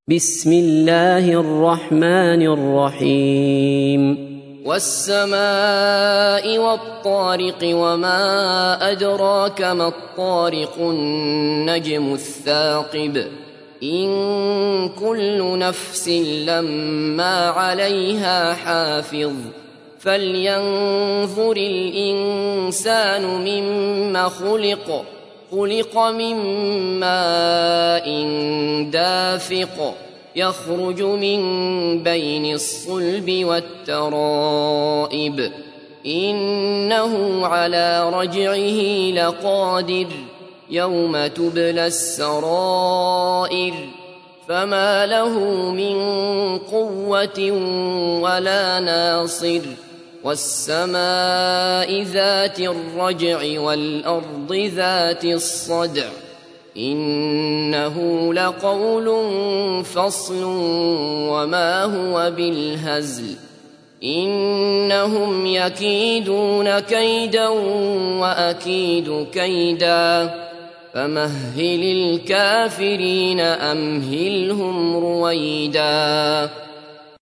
بسم الله الرحمن الرحيم والسماء والطارق وما أدراك ما الطارق النجم الثاقب إن كل نفس لما عليها حافظ فلينظر الإنسان مما خلق من ماء دافق يخرج من بين الصلب والترائب إنه على رجعه لقادر يوم تبلى السرائر فما له من قوة ولا ناصر والسماء ذات الرجع والأرض ذات الصدع إنه لقول فصل وما هو بالهزل إنهم يكيدون كيدا وأكيد كيدا فمهل الكافرين أمهلهم رويدا